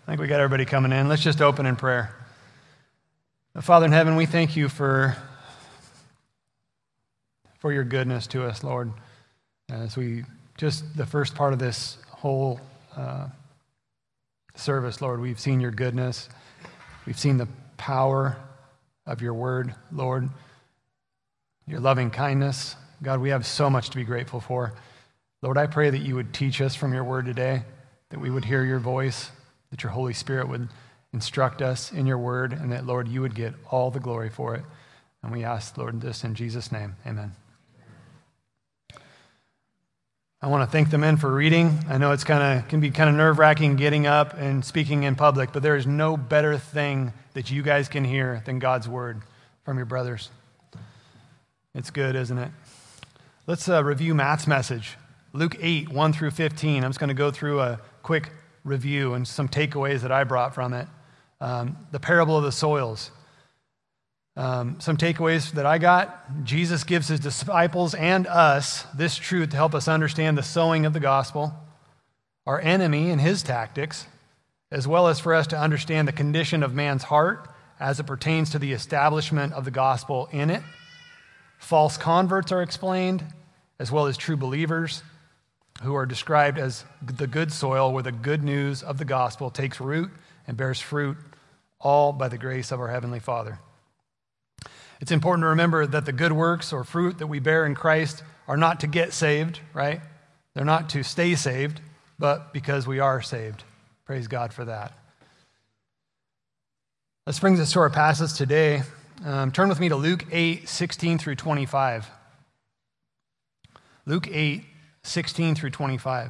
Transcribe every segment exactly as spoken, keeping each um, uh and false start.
I think we got everybody coming in. Let's just open in prayer. Father in heaven, we thank you for, for your goodness to us, Lord. As we just, the first part of this whole uh, service, Lord, we've seen your goodness. We've seen the power of your word, Lord, your loving kindness. God, we have so much to be grateful for. Lord, I pray that you would teach us from your word today, that we would hear your voice, that your Holy Spirit would instruct us in your word, and that, Lord, you would get all the glory for it. And we ask, Lord, this in Jesus' name. Amen. I want to thank the men for reading. I know it's kind of can be kind of nerve-wracking getting up and speaking in public, but there is no better thing that you guys can hear than God's word from your brothers. It's good, isn't it? Let's uh, review Matt's message. Luke eight, one through fifteen. I'm just going to go through a quick review and some takeaways that I brought from it. Um, the parable of the soils. Um, some takeaways that I got. Jesus gives his disciples and us this truth to help us understand the sowing of the gospel, our enemy and his tactics, as well as for us to understand the condition of man's heart as it pertains to the establishment of the gospel in it. False converts are explained, as well as true believers, who are described as the good soil where the good news of the gospel takes root and bears fruit, all by the grace of our Heavenly Father. It's important to remember that the good works or fruit that we bear in Christ are not to get saved, right? They're not to stay saved, but because we are saved. Praise God for that. This brings us to our passage today. Um, turn with me to Luke eight, sixteen through twenty-five. Luke eight, sixteen through twenty-five.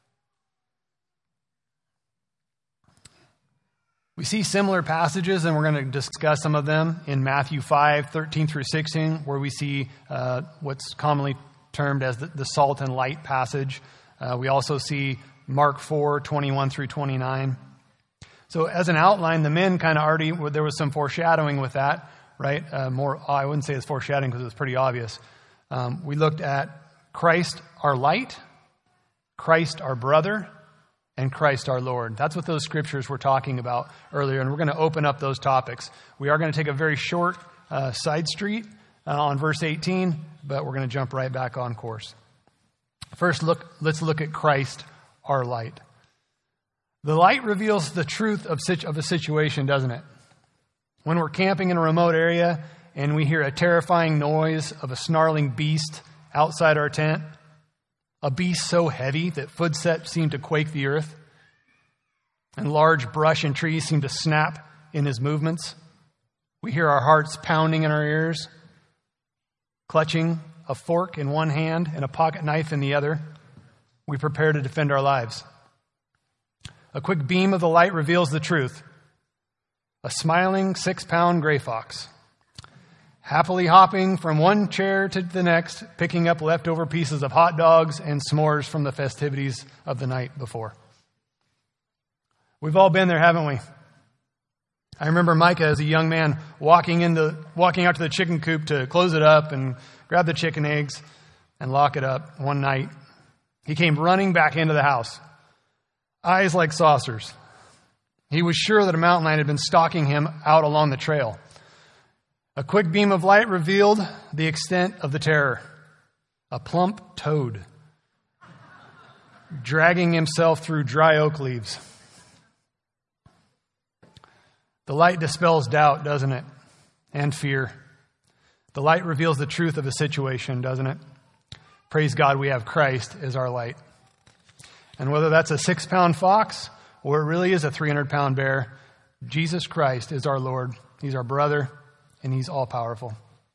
We see similar passages, and we're going to discuss some of them in Matthew five, thirteen through sixteen, where we see uh, what's commonly termed as the, the salt and light passage. Uh, we also see Mark four, twenty-one through twenty-nine. So as an outline, the men kind of already, there was some foreshadowing with that, right? Uh, more, I wouldn't say it's foreshadowing because it was pretty obvious. Um, we looked at Christ our light, Christ our brother, and Christ our Lord. That's what those scriptures were talking about earlier, and we're going to open up those topics. We are going to take a very short uh, side street uh, on verse eighteen, but we're going to jump right back on course. First, look. let's look at Christ our light. The light reveals the truth of, situ- of a situation, doesn't it? When we're camping in a remote area and we hear a terrifying noise of a snarling beast outside our tent, a beast so heavy that footsteps seem to quake the earth, and large brush and trees seem to snap in his movements. We hear our hearts pounding in our ears, clutching a fork in one hand and a pocket knife in the other. We prepare to defend our lives. A quick beam of the light reveals the truth. A smiling six-pound gray fox, happily hopping from one chair to the next, picking up leftover pieces of hot dogs and s'mores from the festivities of the night before. We've all been there, haven't we? I remember Micah as a young man walking into, walking out to the chicken coop to close it up and grab the chicken eggs and lock it up one night. He came running back into the house, eyes like saucers. He was sure that a mountain lion had been stalking him out along the trail. A quick beam of light revealed the extent of the terror. A plump toad, dragging himself through dry oak leaves. The light dispels doubt, doesn't it? And fear. The light reveals the truth of a situation, doesn't it? Praise God, we have Christ as our light. And whether that's a six-pound fox or it really is a three hundred pound bear, Jesus Christ is our Lord. He's our brother. And he's all-powerful.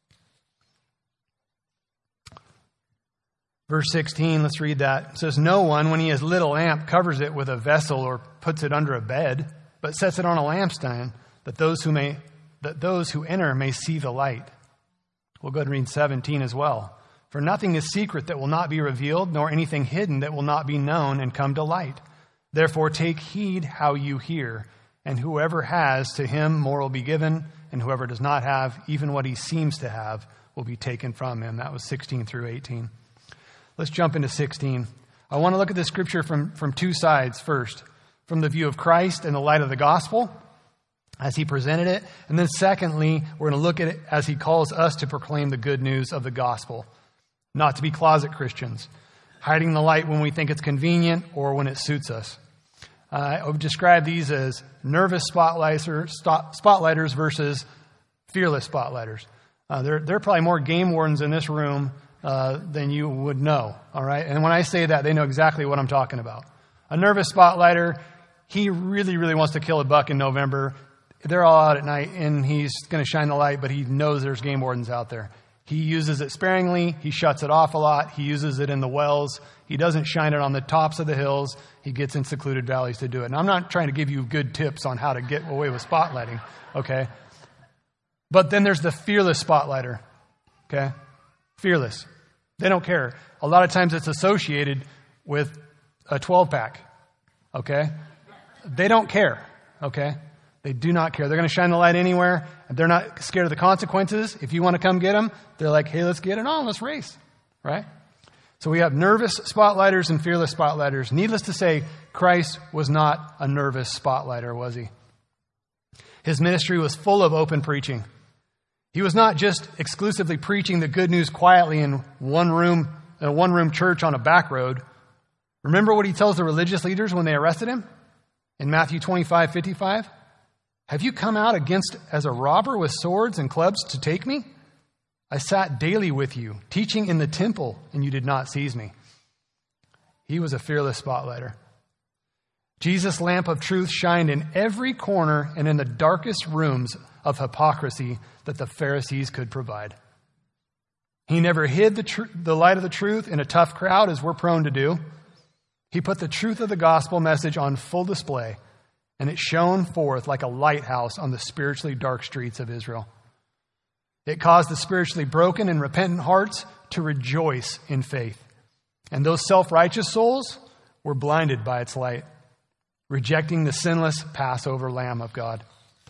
Verse sixteen, let's read that. It says, "No one, when he has lit a lamp, covers it with a vessel or puts it under a bed, but sets it on a lampstand, that those who may, that those who enter may see the light." We'll go ahead and read seventeen as well. "For nothing is secret that will not be revealed, nor anything hidden that will not be known and come to light. Therefore take heed how you hear, and whoever has, to him more will be given, and whoever does not have, even what he seems to have, will be taken from him." That was sixteen through eighteen. Let's jump into sixteen. I want to look at this scripture from, from two sides first. from the view of Christ and the light of the gospel as he presented it. And then secondly, we're going to look at it as he calls us to proclaim the good news of the gospel, not to be closet Christians, hiding the light when we think it's convenient or when it suits us. Uh, I would describe these as nervous spotlighters, spotlighters versus fearless spotlighters. Uh, there, there are probably more game wardens in this room uh, than you would know, all right? And when I say that, they know exactly what I'm talking about. A nervous spotlighter, he really, really wants to kill a buck in November. They're all out at night, and he's going to shine the light, but he knows there's game wardens out there. He uses it sparingly. He shuts it off a lot. He uses it in the wells. He doesn't shine it on the tops of the hills. He gets in secluded valleys to do it. And I'm not trying to give you good tips on how to get away with spotlighting, okay? But then there's the fearless spotlighter, okay? Fearless. They don't care. A lot of times it's associated with a twelve-pack, okay? They don't care, okay? They do not care. They're going to shine the light anywhere. They're not scared of the consequences. If you want to come get them, they're like, hey, let's get it on. Let's race, right? So we have nervous spotlighters and fearless spotlighters. Needless to say, Christ was not a nervous spotlighter, was he? His ministry was full of open preaching. He was not just exclusively preaching the good news quietly in one room, in a one-room church on a back road. Remember what he tells the religious leaders when they arrested him? In Matthew twenty-five fifty-five? Have you come out against as a robber with swords and clubs to take me? I sat daily with you, teaching in the temple, and you did not seize me. He was a fearless spotlighter. Jesus' lamp of truth shined in every corner and in the darkest rooms of hypocrisy that the Pharisees could provide. He never hid the, tr- the light of the truth in a tough crowd, as we're prone to do. He put the truth of the gospel message on full display, and it shone forth like a lighthouse on the spiritually dark streets of Israel. It caused the spiritually broken and repentant hearts to rejoice in faith. And those self-righteous souls were blinded by its light, rejecting the sinless Passover Lamb of God.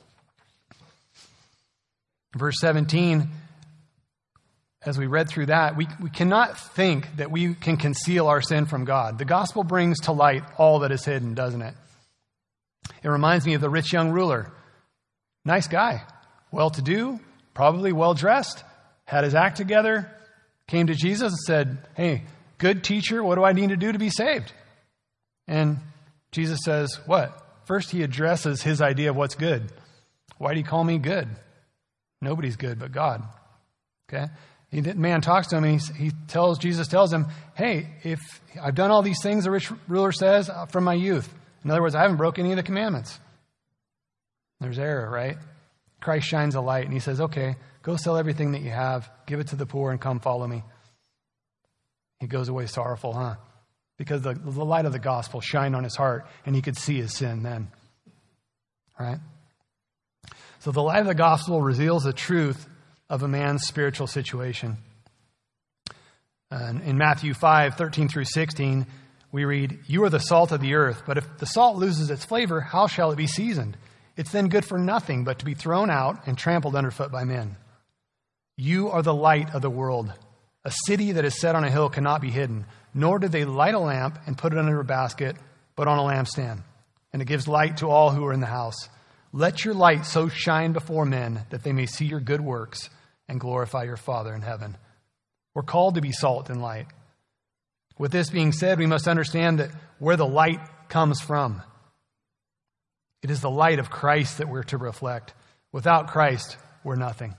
Verse seventeen, as we read through that, we, we cannot think that we can conceal our sin from God. The gospel brings to light all that is hidden, doesn't it? It reminds me of the rich young ruler. Nice guy, well-to-do, probably well-dressed, had his act together, came to Jesus and said, hey, good teacher, what do I need to do to be saved? And Jesus says, what? First, he addresses his idea of what's good. Why do you call me good? Nobody's good but God. Okay? He, the man talks to him and he, he tells, Jesus tells him, hey, if I've done all these things the rich ruler says from my youth. In other words, I haven't broken any of the commandments. There's error, right? Christ shines a light and he says, okay, go sell everything that you have, give it to the poor and come follow me. He goes away sorrowful, huh? Because the, the light of the gospel shined on his heart and he could see his sin then. Right? So the light of the gospel reveals the truth of a man's spiritual situation. And in Matthew five, thirteen through sixteen, we read, you are the salt of the earth, but if the salt loses its flavor, how shall it be seasoned? It's then good for nothing but to be thrown out and trampled underfoot by men. You are the light of the world. A city that is set on a hill cannot be hidden, nor do they light a lamp and put it under a basket, but on a lampstand. And it gives light to all who are in the house. Let your light so shine before men that they may see your good works and glorify your Father in heaven. We're called to be salt and light. With this being said, we must understand that where the light comes from. It is the light of Christ that we're to reflect. Without Christ, we're nothing.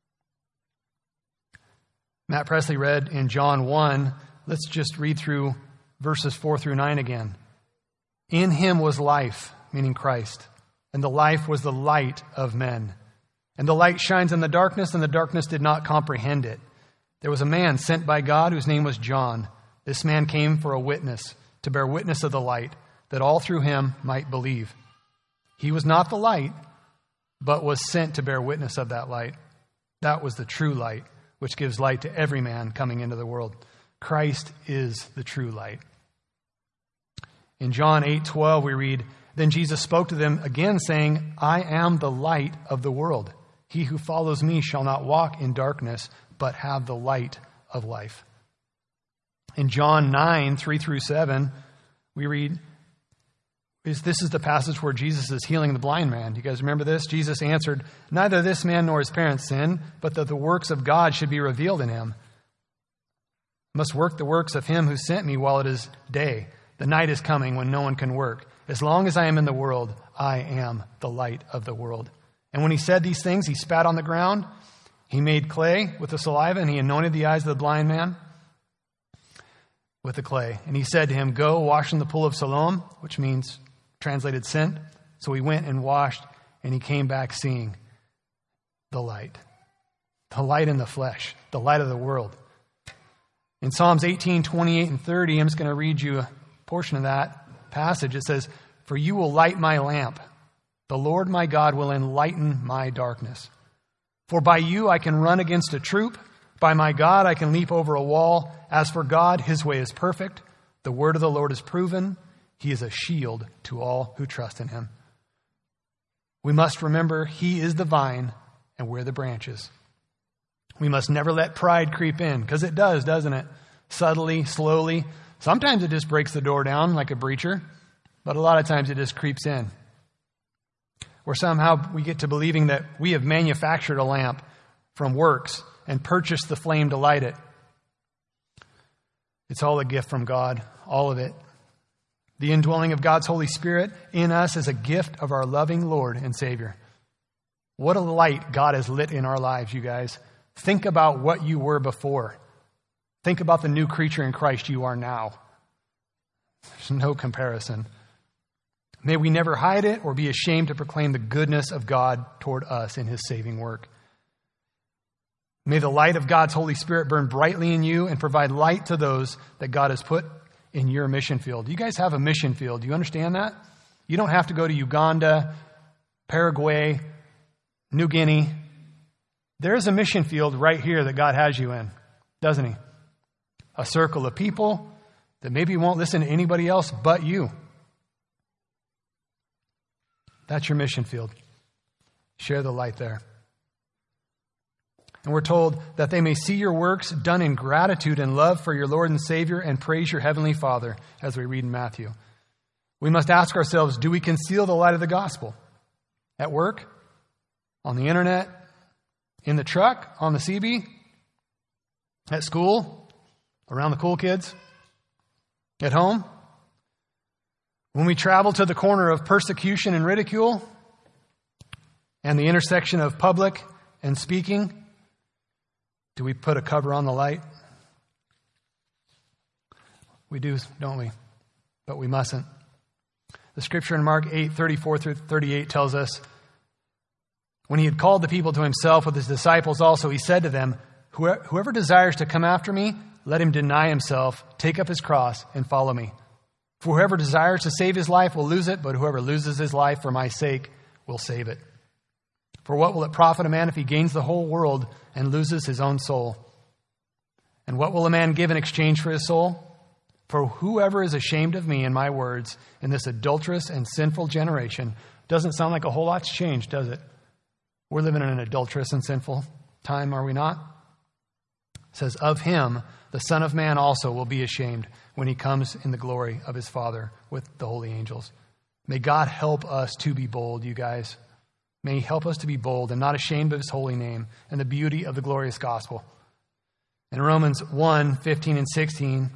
Matt Presley read in John one. Let's just read through verses four through nine again. In him was life, meaning Christ, and the life was the light of men. And the light shines in the darkness, and the darkness did not comprehend it. There was a man sent by God whose name was John. This man came for a witness, to bear witness of the light, that all through him might believe. He was not the light, but was sent to bear witness of that light. That was the true light, which gives light to every man coming into the world. Christ is the true light. In John eight twelve, we read, then Jesus spoke to them again, saying, I am the light of the world. He who follows me shall not walk in darkness, but have the light of life. In John nine, three through seven, we read, is this is the passage where Jesus is healing the blind man. Do you guys remember this? Jesus answered, "Neither this man nor his parents sinned, but that the works of God should be revealed in him. I must work the works of him who sent me while it is day. The night is coming when no one can work. As long as I am in the world, I am the light of the world." And when he said these things, he spat on the ground. He made clay with the saliva, and he anointed the eyes of the blind man with the clay. And he said to him, "Go, wash in the pool of Siloam," which means translated sent. So he went and washed, and he came back seeing the light. The light in the flesh, the light of the world. In Psalms eighteen, twenty-eight, and thirty, I'm just going to read you a portion of that passage. It says, "For you will light my lamp. The Lord my God will enlighten my darkness. For by you I can run against a troop. By my God I can leap over a wall. As for God, his way is perfect. The word of the Lord is proven. He is a shield to all who trust in him." We must remember he is the vine and we're the branches. We must never let pride creep in, because it does, doesn't it? Subtly, slowly. Sometimes it just breaks the door down like a breacher, but a lot of times it just creeps in. Or somehow we get to believing that we have manufactured a lamp from works and purchased the flame to light it. It's all a gift from God, all of it. The indwelling of God's Holy Spirit in us is a gift of our loving Lord and Savior. What a light God has lit in our lives, you guys. Think about what you were before. Think about the new creature in Christ you are now. There's no comparison. May we never hide it or be ashamed to proclaim the goodness of God toward us in his saving work. May the light of God's Holy Spirit burn brightly in you and provide light to those that God has put in your mission field. You guys have a mission field. Do you understand that? You don't have to go to Uganda, Paraguay, New Guinea. There's a mission field right here that God has you in, doesn't he? A circle of people that maybe won't listen to anybody else but you. That's your mission field. Share the light there. And we're told that they may see your works done in gratitude and love for your Lord and Savior and praise your Heavenly Father, as we read in Matthew. We must ask ourselves, do we conceal the light of the gospel? At work? On the internet? In the truck? On the C B? At school? Around the cool kids? At home? When we travel to the corner of persecution and ridicule and the intersection of public and speaking, do we put a cover on the light? We do, don't we? But we mustn't. The scripture in Mark eight, thirty-four through thirty-eight tells us, when he had called the people to himself with his disciples also, he said to them, "Whoever desires to come after me, let him deny himself, take up his cross, and follow me. For whoever desires to save his life will lose it, but whoever loses his life for my sake will save it. For what will it profit a man if he gains the whole world and loses his own soul? And what will a man give in exchange for his soul? For whoever is ashamed of me and my words in this adulterous and sinful generation," doesn't sound like a whole lot's changed, does it? We're living in an adulterous and sinful time, are we not? It says, "Of him the Son of Man also will be ashamed when he comes in the glory of his Father with the holy angels." May God help us to be bold, you guys. May he help us to be bold and not ashamed of his holy name and the beauty of the glorious gospel. In Romans one, fifteen and sixteen,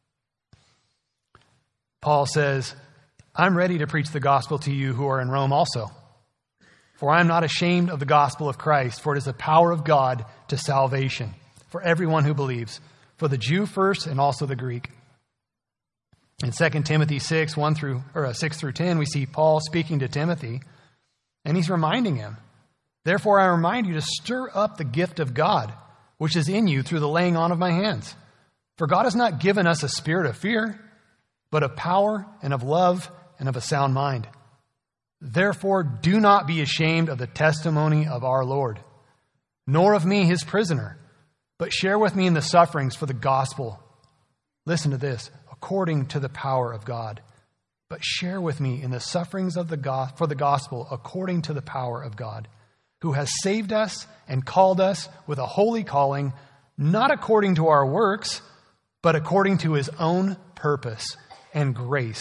Paul says, "I'm ready to preach the gospel to you who are in Rome also. For I am not ashamed of the gospel of Christ, for it is the power of God to salvation for everyone who believes, for the Jew first and also the Greek." In Second Timothy six, one through or six through ten, we see Paul speaking to Timothy, and he's reminding him, "Therefore I remind you to stir up the gift of God, which is in you through the laying on of my hands. For God has not given us a spirit of fear, but of power and of love and of a sound mind. Therefore do not be ashamed of the testimony of our Lord, nor of me, his prisoner, but share with me in the sufferings for the gospel." Listen to this. "According to the power of God. But share with me in the sufferings of the go- for the gospel according to the power of God, who has saved us and called us with a holy calling, not according to our works, but according to his own purpose and grace,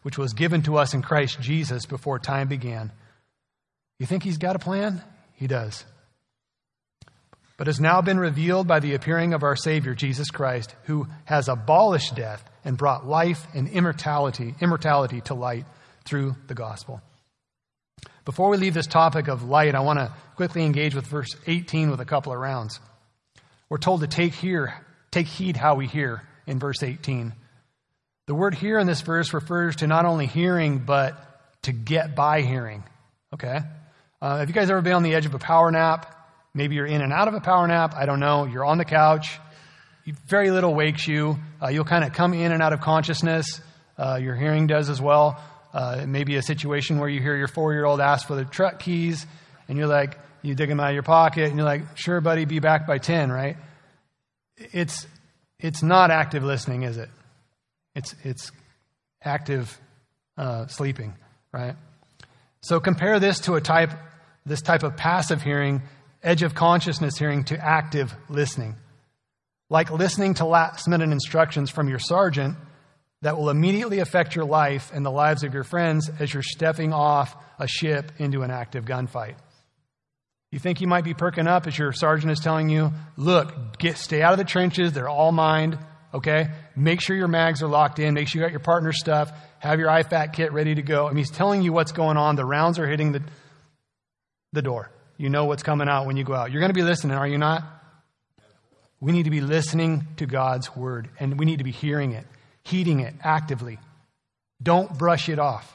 which was given to us in Christ Jesus before time began. You think he's got a plan? He does. But has now been revealed by the appearing of our Savior, Jesus Christ, who has abolished death and brought life and immortality, immortality to light through the gospel. Before we leave this topic of light, I want to quickly engage with verse eighteen with a couple of rounds. We're told to take hear, take heed how we hear in verse eighteen. The word hear in this verse refers to not only hearing, but to get by hearing. Okay? Uh, have you guys ever been on the edge of a power nap? Maybe you're in and out of a power nap. I don't know. You're on the couch. Very little wakes you. Uh, you'll kind of come in and out of consciousness. Uh, your hearing does as well. Uh, it may be a situation where you hear your four-year-old ask for the truck keys, and you're like, you dig them out of your pocket, and you're like, sure, buddy, be back by ten, right? It's it's not active listening, is it? It's it's active uh, sleeping, right? So compare this to a type, this type of passive hearing, edge of consciousness hearing, to active listening. Like listening to last-minute instructions from your sergeant that will immediately affect your life and the lives of your friends as you're stepping off a ship into an active gunfight. You think you might be perking up as your sergeant is telling you, look, get stay out of the trenches, they're all mined, okay? Make sure your mags are locked in, make sure you got your partner's stuff, have your I FAC kit ready to go. I mean, he's telling you what's going on, the rounds are hitting the, the door. You know what's coming out when you go out. You're going to be listening, are you not? We need to be listening to God's word, and we need to be hearing it, heeding it actively. Don't brush it off.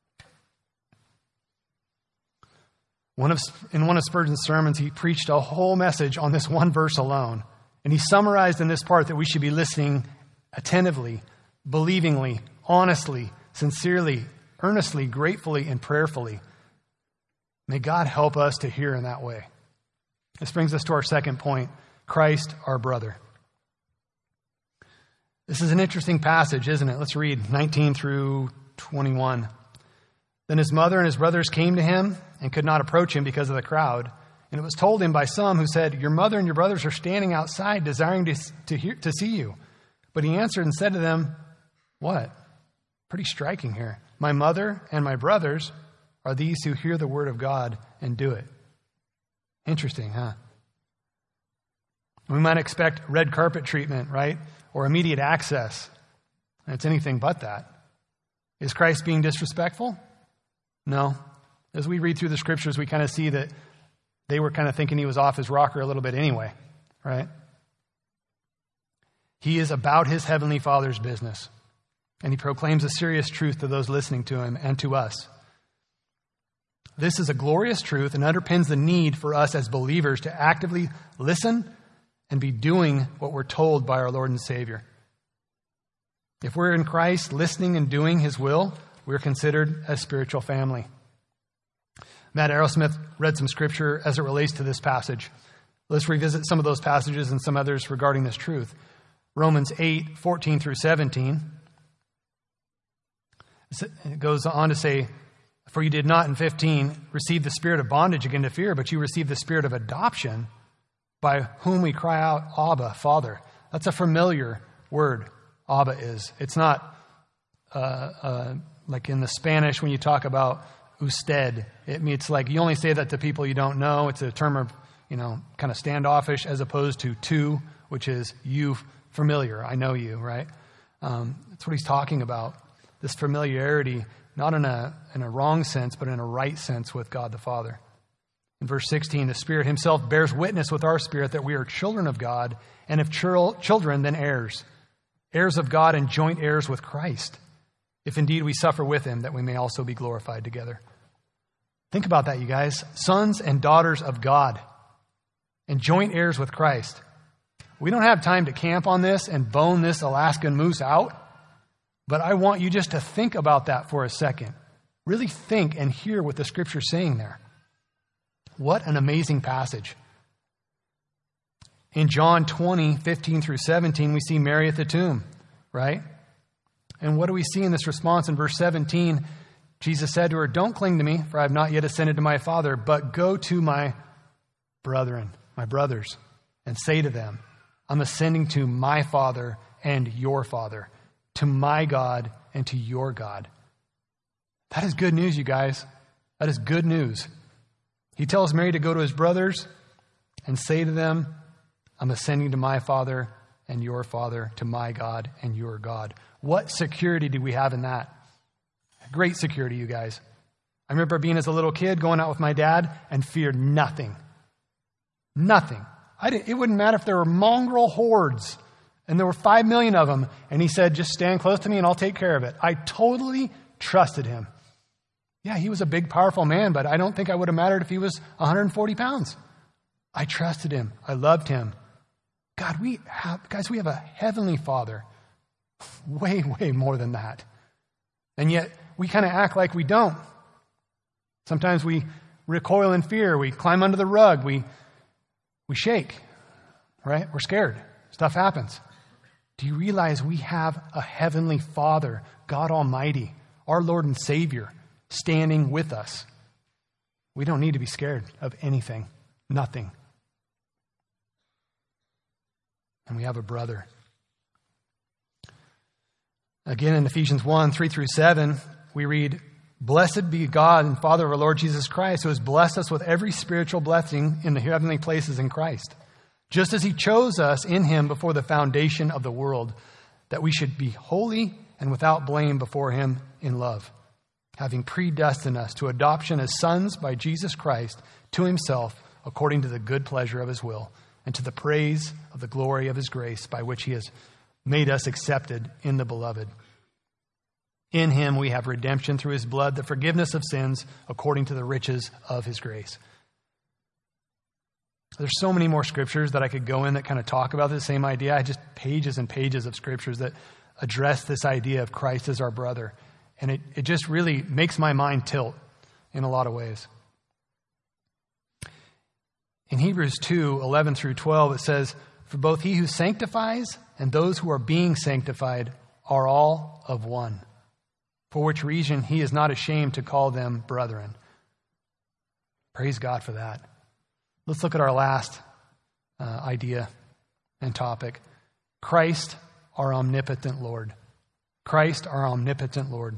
One of, in one of Spurgeon's sermons, he preached a whole message on this one verse alone. And he summarized in this part that we should be listening attentively, believingly, honestly, sincerely, earnestly, gratefully, and prayerfully. May God help us to hear in that way. This brings us to our second point, Christ, our brother. This is an interesting passage, isn't it? Let's read nineteen through twenty-one. Then his mother and his brothers came to him and could not approach him because of the crowd. And it was told him by some who said, your mother and your brothers are standing outside desiring to, to, hear, to see you. But he answered and said to them, what? Pretty striking here. My mother and my brothers are these who hear the word of God and do it. Interesting, huh? We might expect red carpet treatment, right? Or immediate access. And it's anything but that. Is Christ being disrespectful? No. As we read through the scriptures, we kind of see that they were kind of thinking he was off his rocker a little bit anyway, right? He is about his heavenly Father's business, and he proclaims a serious truth to those listening to him and to us. This is a glorious truth and underpins the need for us as believers to actively listen and be doing what we're told by our Lord and Savior. If we're in Christ, listening and doing his will, we're considered a spiritual family. Matt Aerosmith read some scripture as it relates to this passage. Let's revisit some of those passages and some others regarding this truth. Romans eight, fourteen through seventeen. It goes on to say, for you did not, in fifteen, receive the spirit of bondage again to fear, but you received the spirit of adoption, by whom we cry out, Abba, Father. That's a familiar word, Abba is. It's not uh, uh, like in the Spanish when you talk about usted. It, it's like you only say that to people you don't know. It's a term of, you know, kind of standoffish, as opposed to tu, which is you, familiar. I know you, right? Um, that's what he's talking about. This familiarity, not in a in a wrong sense, but in a right sense with God the Father. In verse sixteen, the Spirit himself bears witness with our spirit that we are children of God, and if chil- children, then heirs. Heirs of God and joint heirs with Christ, if indeed we suffer with him, that we may also be glorified together. Think about that, you guys. Sons and daughters of God and joint heirs with Christ. We don't have time to camp on this and bone this Alaskan moose out, but I want you just to think about that for a second. Really think and hear what the Scripture's saying there. What an amazing passage. In John twenty, fifteen through seventeen, we see Mary at the tomb, right? And what do we see in this response in verse seventeen? Jesus said to her, don't cling to me, for I have not yet ascended to my Father, but go to my brethren, my brothers, and say to them, I'm ascending to my Father and your Father, to my God and to your God. That is good news, you guys. That is good news. He tells Mary to go to his brothers and say to them, I'm ascending to my Father and your Father, to my God and your God. What security do we have in that? Great security, you guys. I remember being as a little kid going out with my dad and feared nothing. Nothing. I didn't, it wouldn't matter if there were mongrel hordes and there were five million of them. And he said, just stand close to me and I'll take care of it. I totally trusted him. Yeah, he was a big, powerful man, but I don't think I would have mattered if he was one hundred forty pounds. I trusted him. I loved him. God, we have, guys, we have a heavenly Father. Way, way more than that. And yet, we kind of act like we don't. Sometimes we recoil in fear. We climb under the rug. We, we shake, right? We're scared. Stuff happens. Do you realize we have a heavenly Father, God Almighty, our Lord and Savior, standing with us? We don't need to be scared of anything. Nothing. And we have a brother. Again, in Ephesians one, three through seven, we read, Blessed be God and Father of our Lord Jesus Christ, who has blessed us with every spiritual blessing in the heavenly places in Christ, just as he chose us in him before the foundation of the world, that we should be holy and without blame before him in love, having predestined us to adoption as sons by Jesus Christ to himself, according to the good pleasure of his will, and to the praise of the glory of his grace, by which he has made us accepted in the beloved. In him we have redemption through his blood, the forgiveness of sins, according to the riches of his grace. There's so many more scriptures that I could go in that kind of talk about the same idea. I just pages and pages of scriptures that address this idea of Christ as our brother. And it, it just really makes my mind tilt in a lot of ways. In Hebrews two, eleven through twelve, it says, For both he who sanctifies and those who are being sanctified are all of one, for which reason he is not ashamed to call them brethren. Praise God for that. Let's look at our last uh, idea and topic. Christ, our omnipotent Lord. Christ, our omnipotent Lord.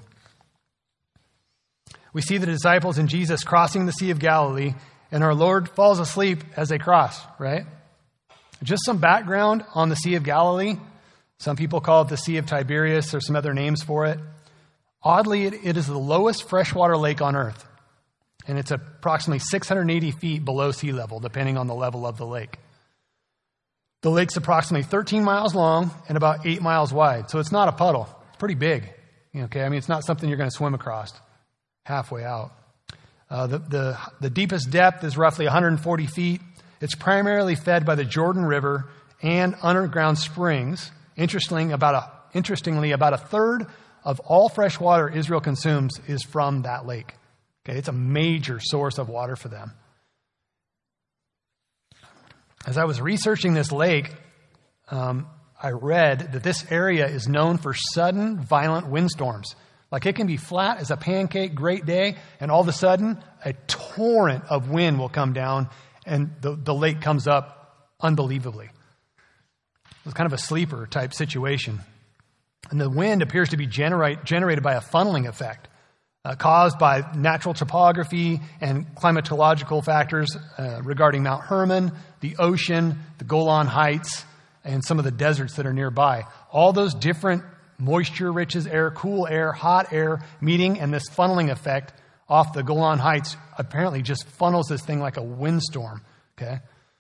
We see the disciples and Jesus crossing the Sea of Galilee, and our Lord falls asleep as they cross, right? Just some background on the Sea of Galilee. Some people call it the Sea of Tiberias. There's some other names for it. Oddly, it, it is the lowest freshwater lake on earth. And it's approximately six hundred eighty feet below sea level, depending on the level of the lake. The lake's approximately thirteen miles long and about eight miles wide. So it's not a puddle. It's pretty big. Okay, I mean, it's not something you're going to swim across halfway out. Uh, the, the, the deepest depth is roughly one hundred forty feet. It's primarily fed by the Jordan River and underground springs. Interestingly, about a, interestingly, about a third of all fresh water Israel consumes is from that lake. Okay, it's a major source of water for them. As I was researching this lake, um, I read that this area is known for sudden, violent windstorms. Like it can be flat as a pancake, great day, and all of a sudden, a torrent of wind will come down, and the, the lake comes up unbelievably. It's kind of a sleeper type situation. And the wind appears to be generate, generated by a funneling effect uh, caused by natural topography and climatological factors uh, regarding Mount Hermon, the ocean, the Golan Heights, and some of the deserts that are nearby. All those different moisture-rich air, cool air, hot air meeting, and this funneling effect off the Golan Heights apparently just funnels this thing like a windstorm. Okay?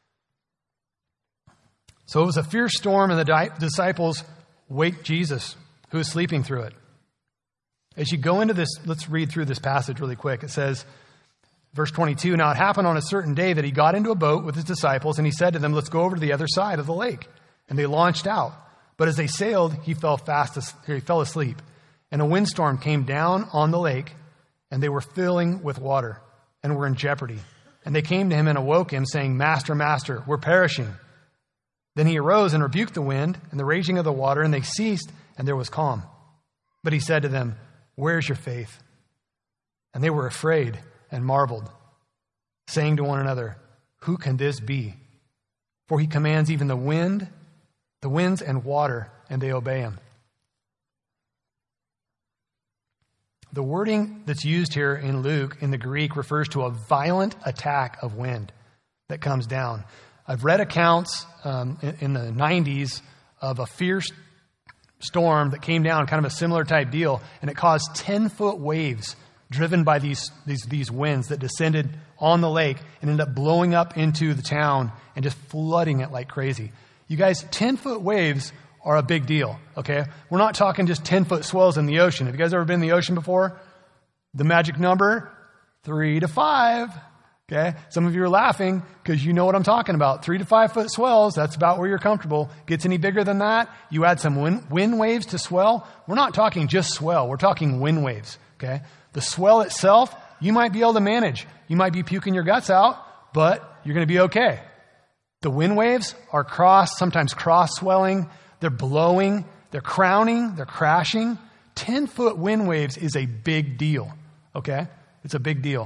So it was a fierce storm, and the di- disciples wake Jesus, who is sleeping through it. As you go into this, let's read through this passage really quick. It says, verse twenty-two, Now it happened on a certain day that he got into a boat with his disciples, and he said to them, Let's go over to the other side of the lake. And they launched out. But as they sailed, he fell fast. As- he fell asleep. And a windstorm came down on the lake, and they were filling with water and were in jeopardy. And they came to him and awoke him, saying, Master, Master, we're perishing. Then he arose and rebuked the wind and the raging of the water, and they ceased, and there was calm. But he said to them, Where is your faith? And they were afraid and marveled, saying to one another, Who can this be? For he commands even the wind, the winds and water, and they obey him. The wording that's used here in Luke in the Greek refers to a violent attack of wind that comes down. I've read accounts um, in, in the nineties of a fierce storm that came down, kind of a similar type deal, and it caused ten-foot waves driven by these, these, these winds that descended on the lake and ended up blowing up into the town and just flooding it like crazy. You guys, ten-foot waves are a big deal, okay? We're not talking just ten-foot swells in the ocean. Have you guys ever been in the ocean before? The magic number, three to five, okay? Some of you are laughing because you know what I'm talking about. Three to five-foot swells, that's about where you're comfortable. Gets any bigger than that, you add some wind, wind waves to swell. We're not talking just swell. We're talking wind waves, okay? The swell itself, you might be able to manage. You might be puking your guts out, but you're going to be okay. The wind waves are cross, sometimes cross swelling. They're blowing, they're crowning, they're crashing. ten-foot wind waves is a big deal, okay? It's a big deal.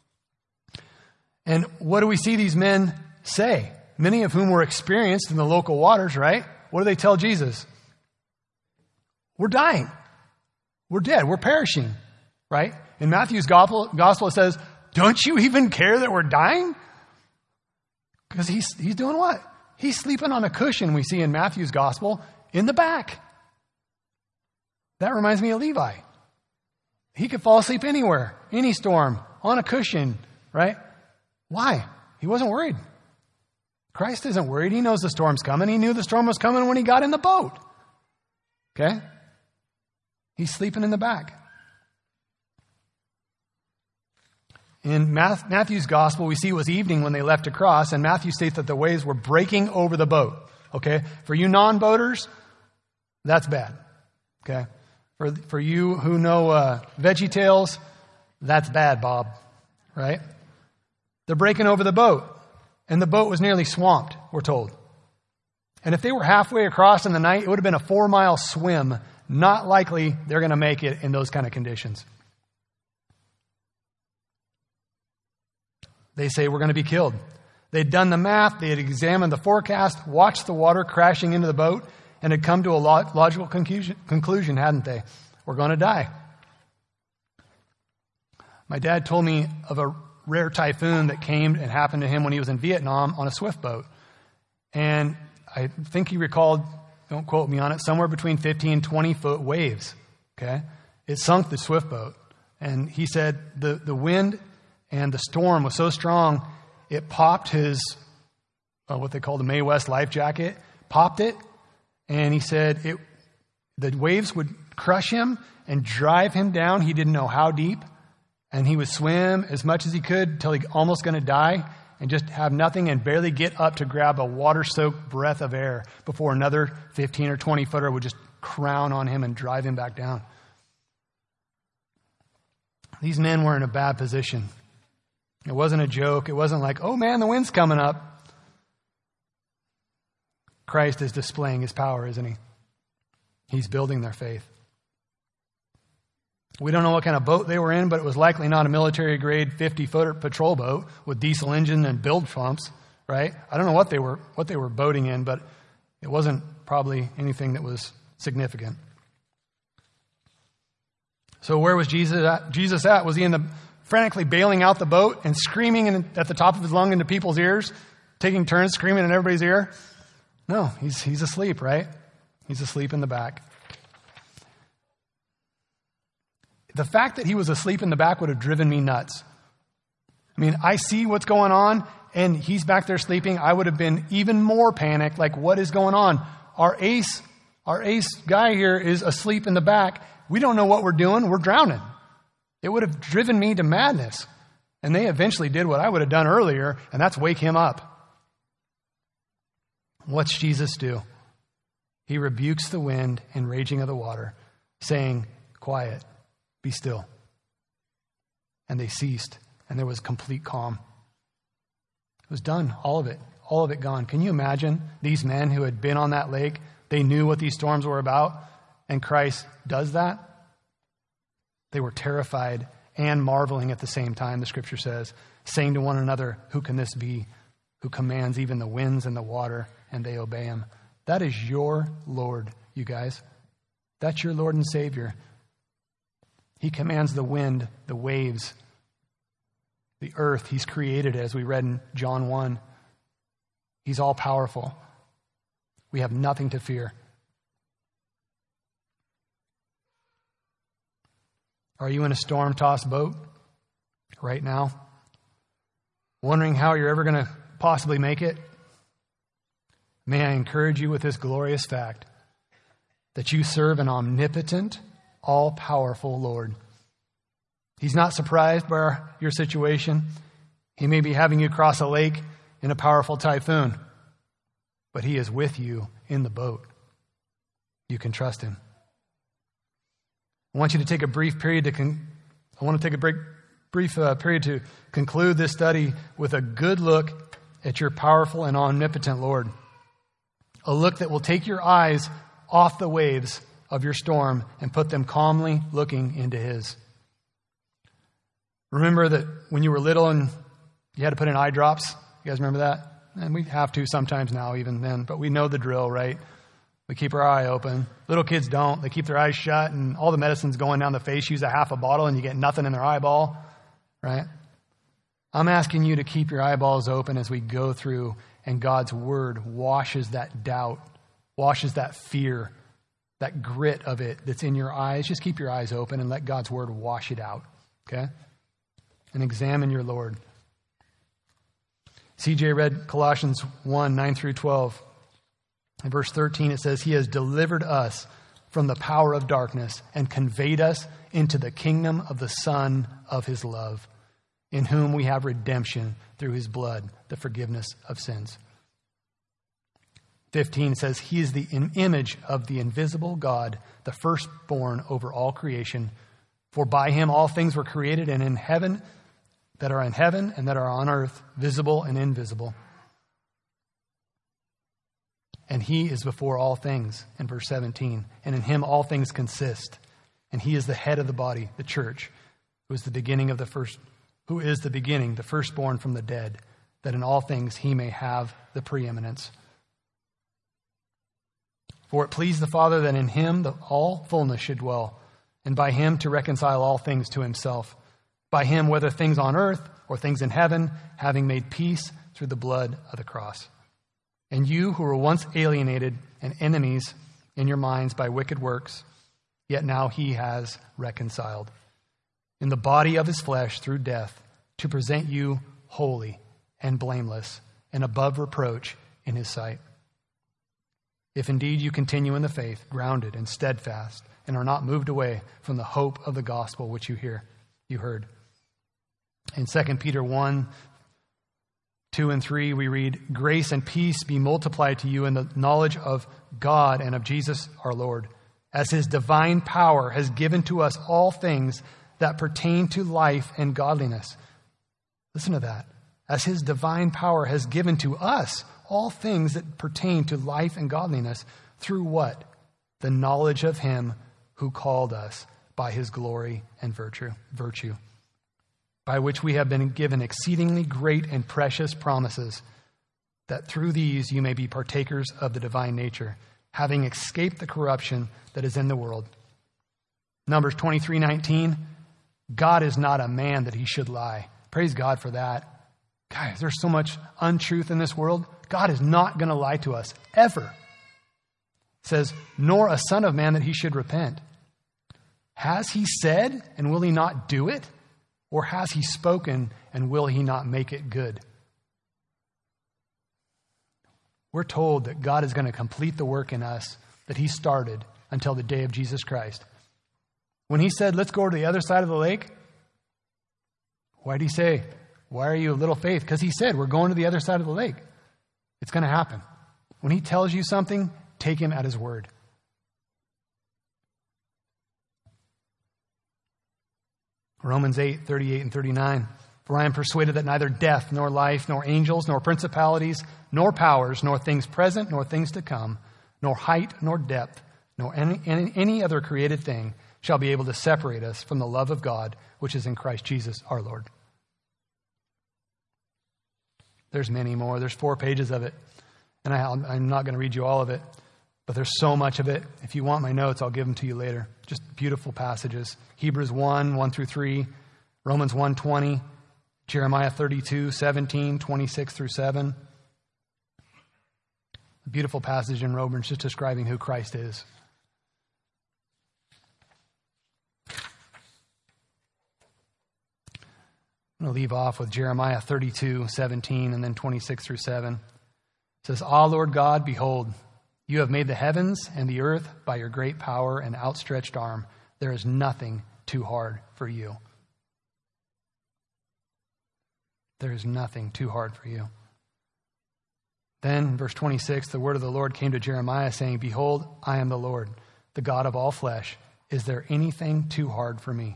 And what do we see these men say? Many of whom were experienced in the local waters, right? What do they tell Jesus? We're dying. We're dead. We're perishing, right? In Matthew's gospel, gospel it says, don't you even care that we're dying? Because he's, he's doing what? He's sleeping on a cushion, we see in Matthew's gospel, in the back. That reminds me of Levi. He could fall asleep anywhere, any storm, on a cushion, right? Why? He wasn't worried. Christ isn't worried. He knows the storm's coming. He knew the storm was coming when he got in the boat. Okay? He's sleeping in the back. In Matthew's gospel, we see it was evening when they left to cross, and Matthew states that the waves were breaking over the boat. Okay? For you non-boaters, that's bad. Okay? For, for you who know uh, Veggie Tales, that's bad, Bob. Right? They're breaking over the boat, and the boat was nearly swamped, we're told. And if they were halfway across in the night, it would have been a four-mile swim. Not likely they're going to make it in those kind of conditions. They say we're going to be killed. They'd done the math, they had examined the forecast, watched the water crashing into the boat, and had come to a logical conclusion, conclusion, hadn't they? We're going to die. My dad told me of a rare typhoon that came and happened to him when he was in Vietnam on a swift boat. And I think he recalled, don't quote me on it, somewhere between fifteen and twenty foot waves. Okay? It sunk the swift boat. And he said the, the wind and the storm was so strong, it popped his, uh, what they call the Mae West life jacket, popped it, and he said it, the waves would crush him and drive him down. He didn't know how deep, and he would swim as much as he could until he almost going to die and just have nothing and barely get up to grab a water-soaked breath of air before another fifteen or twenty footer would just crown on him and drive him back down. These men were in a bad position. It wasn't a joke. It wasn't like, oh man, the wind's coming up. Christ is displaying his power, isn't he? He's building their faith. We don't know what kind of boat they were in, but it was likely not a military-grade fifty-footer patrol boat with diesel engine and bilge pumps, right? I don't know what they were what they were boating in, but it wasn't probably anything that was significant. So where was Jesus at? Jesus at? Was he in the frantically bailing out the boat and screaming in, at the top of his lung into people's ears, taking turns screaming in everybody's ear? No, he's he's asleep, right? He's asleep in the back. The fact that he was asleep in the back would have driven me nuts. I mean, I see what's going on, and he's back there sleeping. I would have been even more panicked, like, what is going on? Our ace, our ace guy here is asleep in the back. We don't know what we're doing. We're drowning. It would have driven me to madness. And they eventually did what I would have done earlier, and that's wake him up. What's Jesus do? He rebukes the wind and raging of the water, saying, quiet, be still. And they ceased, and there was complete calm. It was done, all of it, all of it gone. Can you imagine these men who had been on that lake? They knew what these storms were about, and Christ does that? They were terrified and marveling at the same time, the scripture says, saying to one another, who can this be who commands even the winds and the water, and they obey him? That is your Lord, you guys. That's your Lord and Savior. He commands the wind, the waves, the earth. He's created it, as we read in John one. He's all powerful. We have nothing to fear. Are you in a storm-tossed boat right now? Wondering how you're ever going to possibly make it? May I encourage you with this glorious fact that you serve an omnipotent, all-powerful Lord. He's not surprised by your situation. He may be having you cross a lake in a powerful typhoon, but he is with you in the boat. You can trust him. I want you to take a brief period to con- I want to take a break, brief uh, period to conclude this study with a good look at your powerful and omnipotent Lord. A look that will take your eyes off the waves of your storm and put them calmly looking into his. Remember that when you were little and you had to put in eye drops? You guys remember that? And we have to sometimes now, even then, but we know the drill, right? We keep our eye open. Little kids don't. They keep their eyes shut, and all the medicine's going down the face. Use a half a bottle, and you get nothing in their eyeball, right? I'm asking you to keep your eyeballs open as we go through, and God's word washes that doubt, washes that fear, that grit of it that's in your eyes. Just keep your eyes open and let God's word wash it out, okay? And examine your Lord. C J read Colossians one, nine through twelve. In verse thirteen, it says, He has delivered us from the power of darkness and conveyed us into the kingdom of the Son of His love, in whom we have redemption through His blood, the forgiveness of sins. fifteen says, He is the image of the invisible God, the firstborn over all creation. For by Him all things were created, and in heaven, that are in heaven and that are on earth, visible and invisible. And He is before all things, in verse seventeen. And in Him all things consist. And He is the head of the body, the church, who is the beginning of the first, who is the beginning, the firstborn from the dead, that in all things He may have the preeminence. For it pleased the Father that in Him the, all fullness should dwell, and by Him to reconcile all things to Himself. By Him, whether things on earth or things in heaven, having made peace through the blood of the cross. And you who were once alienated and enemies in your minds by wicked works, yet now He has reconciled in the body of His flesh through death, to present you holy and blameless and above reproach in His sight. If indeed you continue in the faith, grounded and steadfast, and are not moved away from the hope of the gospel which you hear, you heard. In Second Peter one, two and three, we read, Grace and peace be multiplied to you in the knowledge of God and of Jesus our Lord, as His divine power has given to us all things that pertain to life and godliness. Listen to that. As His divine power has given to us all things that pertain to life and godliness, through what? The knowledge of Him who called us by His glory and virtue, virtue, by which we have been given exceedingly great and precious promises, that through these you may be partakers of the divine nature, having escaped the corruption that is in the world. Numbers twenty-three nineteen, God is not a man that He should lie. Praise God for that. Guys, there's so much untruth in this world. God is not going to lie to us, ever. It says, nor a son of man that He should repent. Has He said, and will He not do it? Or has He spoken, and will He not make it good? We're told that God is going to complete the work in us that He started until the day of Jesus Christ. When He said, let's go to the other side of the lake, why did He say, why are you of little faith? Because He said, we're going to the other side of the lake. It's going to happen. When He tells you something, take Him at His word. Romans eight, thirty-eight and thirty-nine. For I am persuaded that neither death, nor life, nor angels, nor principalities, nor powers, nor things present, nor things to come, nor height, nor depth, nor any, any, any other created thing shall be able to separate us from the love of God, which is in Christ Jesus our Lord. There's many more. There's four pages of it. And I, I'm not going to read you all of it. But there's so much of it. If you want my notes, I'll give them to you later. Just beautiful passages. Hebrews one, one through three, Romans one twenty, Jeremiah thirty-two, seventeen, twenty-six through seven. A beautiful passage in Romans just describing who Christ is. I'm going to leave off with Jeremiah thirty-two, seventeen, and then twenty-six through seven. It says, Ah, Lord God, behold, you have made the heavens and the earth by your great power and outstretched arm. There is nothing too hard for you. There is nothing too hard for you. Then, verse twenty-six, the word of the Lord came to Jeremiah, saying, Behold, I am the Lord, the God of all flesh. Is there anything too hard for me?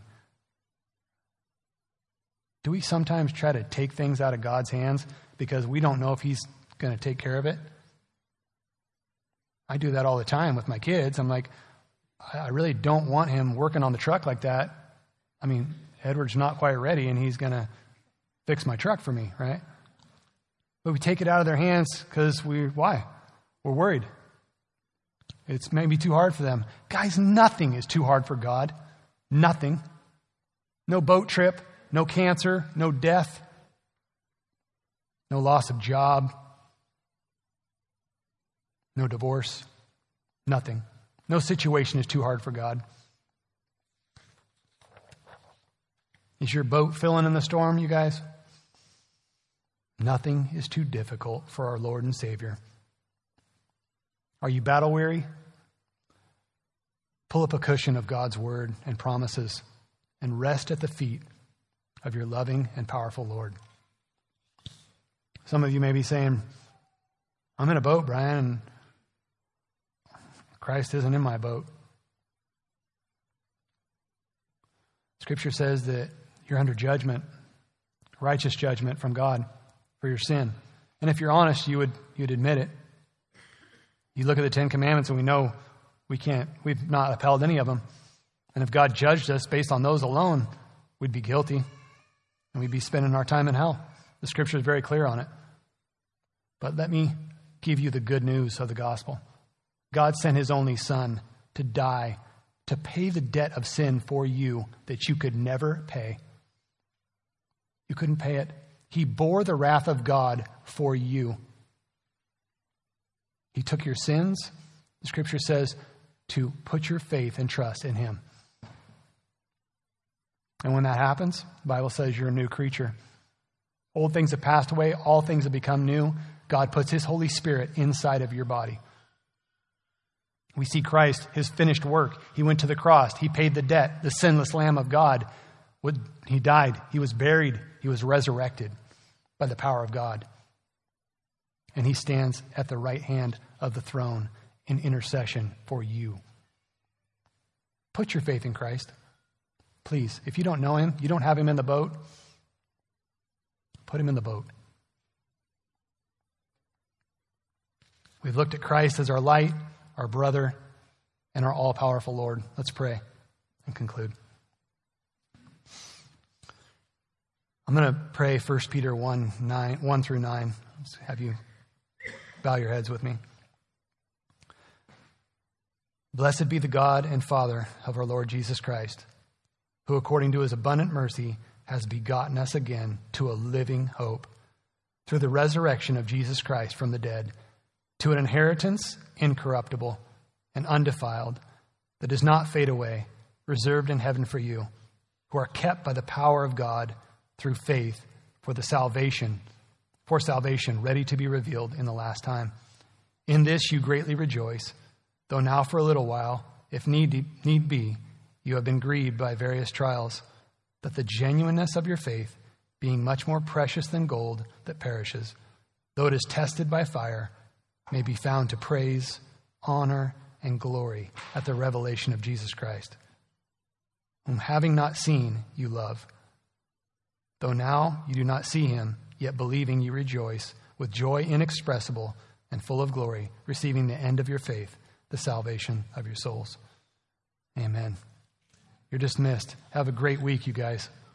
Do we sometimes try to take things out of God's hands because we don't know if he's going to take care of it? I do that all the time with my kids. I'm like, I really don't want him working on the truck like that. I mean, Edward's not quite ready and he's going to fix my truck for me, right? But we take it out of their hands because we, why? We're worried. It's maybe too hard for them. Guys, nothing is too hard for God. Nothing. No boat trip. No cancer, no death, no loss of job, no divorce, nothing. No situation is too hard for God. Is your boat filling in the storm, you guys? Nothing is too difficult for our Lord and Savior. Are you battle weary? Pull up a cushion of God's word and promises and rest at the feet of your loving and powerful Lord. Some of you may be saying, I'm in a boat, Brian, and Christ isn't in my boat. Scripture says that you're under judgment, righteous judgment from God for your sin. And if you're honest, you would you'd admit it. You look at the Ten Commandments and we know we can't, we've not upheld any of them. And if God judged us based on those alone, we'd be guilty. And we'd be spending our time in hell. The Scripture is very clear on it. But let me give you the good news of the gospel. God sent his only Son to die, to pay the debt of sin for you that you could never pay. You couldn't pay it. He bore the wrath of God for you. He took your sins, the Scripture says, to put your faith and trust in him. And when that happens, the Bible says you're a new creature. Old things have passed away. All things have become new. God puts his Holy Spirit inside of your body. We see Christ, his finished work. He went to the cross. He paid the debt. The sinless Lamb of God. He died. He was buried. He was resurrected by the power of God. And he stands at the right hand of the throne in intercession for you. Put your faith in Christ. Please, if you don't know him, you don't have him in the boat, put him in the boat. We've looked at Christ as our light, our brother, and our all-powerful Lord. Let's pray and conclude. I'm going to pray First Peter one, nine, one through nine. Let's have you bow your heads with me. Blessed be the God and Father of our Lord Jesus Christ, who according to his abundant mercy has begotten us again to a living hope through the resurrection of Jesus Christ from the dead, to an inheritance incorruptible and undefiled that does not fade away, reserved in heaven for you, who are kept by the power of God through faith for the salvation, for salvation ready to be revealed in the last time. In this you greatly rejoice, though now for a little while, if need, need be, you have been grieved by various trials, that the genuineness of your faith, being much more precious than gold that perishes, though it is tested by fire, may be found to praise, honor, and glory at the revelation of Jesus Christ, whom having not seen, you love. Though now you do not see him, yet believing you rejoice with joy inexpressible and full of glory, receiving the end of your faith, the salvation of your souls. Amen. You're dismissed. Have a great week, you guys.